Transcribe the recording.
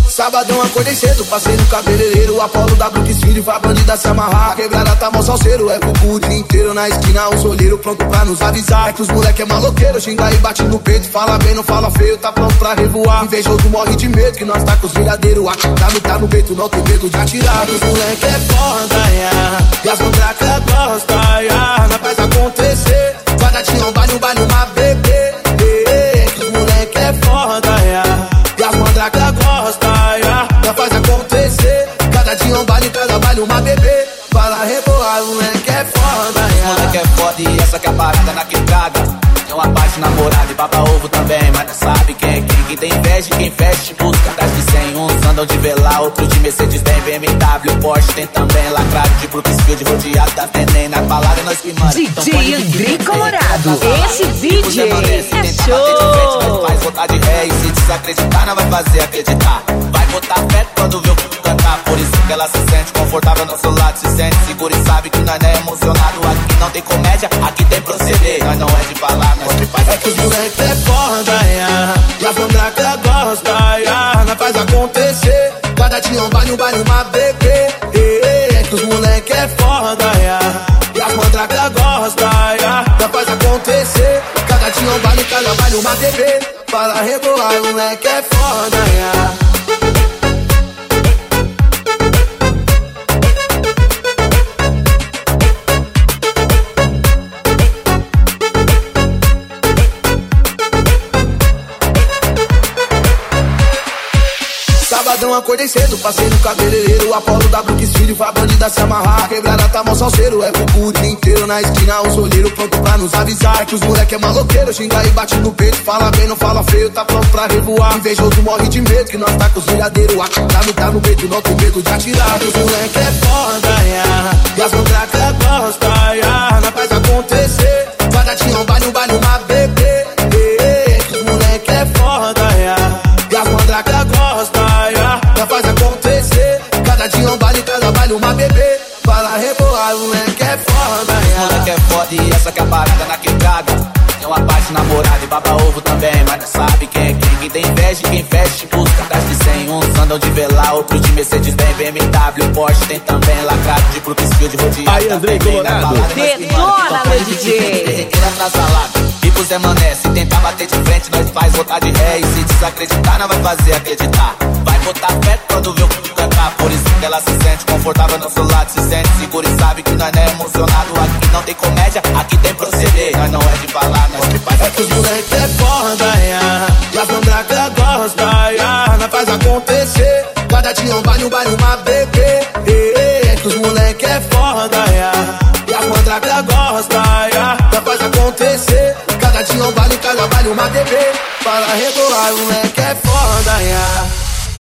Sabadão acordei cedo, passei no cabeleireiro, o Apolo da Brooks Filho, a bandida se amarrar. Quebrada tá mó salseiro, é cucu o dia inteiro na esquina, os olheiros pronto pra nos avisar. É que os moleque é maloqueiro, xinga e bate no peito, fala bem, não fala feio, tá pronto pra revoar. Invejoso morre de medo, que nós tá com os brigadeiros, aqui tá no peito, não tem medo de atirar. Os moleque é foda, e as mandracas gostam, nós faz acontecer. Quadradinho, baile, uma bebê, que os moleque é foda, e as mandracas gostam, nós faz acontecer. Cada dia cada baile, uma bebê. Fala rebolar, moleque é foda, moleque é foda e essa que é a parada na quebrada. Tem uma parte namorada e baba ovo também, mas não sabe quem é quem. Quem tem inveja e quem fecha busca atrás de 100. Uns andam de velar, outro de Mercedes, tem BMW, Porsche, tem também lacrado de Brooksfield, rodeado da Tenem. Na balada nós que manda. DJ André Colorado, esse DJ é show. Faz votar de ré e se desacreditar não vai fazer acreditar. Vai botar fé quando vê o que cantar. Por isso que ela se sente confortável no seu lado, se sente segura e sabe que nós não é emocionado. Aqui não tem comédia, aqui tem proceder. Nós não é de falar, nós que faz. É que os moleque é foda, e a mandraca gosta, nós faz acontecer. Cada dia baile, uma bebê. É que os moleque é foda, e a mandraca gosta, nós faz acontecer. Cada dia baile, uma bebê. Fala rebolar, moleque é foda, Sabadão acordei cedo, passei no cabeleireiro, o Apolo da Brooks Filho, a bandida se amarrar. Quebrada tá mó salseiro, é cucu o dia inteiro na esquina, os olheiros pronto pra nos avisar. É que os moleque é maloqueiro, xinga e bate no peito, fala bem, não fala feio, tá pronto pra revoar. Invejoso morre de medo, que nós tá com os brigadeiros, aqui tá no peito, não tem medo de atirar. Os moleque é foda, e as mandracas gostam, nós faz acontecer. Quadradinho, baile, uma bebê, que os moleque é foda, e as mandracas gostam, nós faz acontecer. Cada dia baile, uma bebê. Fala rebolar, moleque é foda, moleque é foda e essa que é a parada na quebrada. Tem uma parte namorada e baba ovo também, mas não sabe quem é quem. Quem tem inveja e quem fecha busca atrás de 100. Uns andam de velar, outro de Mercedes, tem BMW, Porsche, tem também lacrado de Brooksfield, rodeado. Aí, André Colorado, detona, meu DJ. Terreira na salada, e pro Zé Mané, se tentar bater de frente, nós faz votar de ré. E se desacreditar, não vai fazer acreditar. Vai botar fé quando vê o que cantar. Por isso que ela se sente confortável no seu lado, se sente segura e sabe que nós não é emocionado. Aqui não tem comédia, aqui tem proceder. Nós não é de falar, nós que faz. É que os moleque é foda, e as mandracas gostam, nós faz acontecer. Cada dia baile, uma bebê. É que os moleque é foda, e as mandracas gostam, nós faz acontecer. Cada dia baile, uma bebê. Fala rebolar, moleque é foda,